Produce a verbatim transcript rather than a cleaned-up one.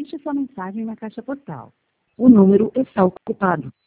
Deixe sua mensagem na caixa postal. O número está ocupado.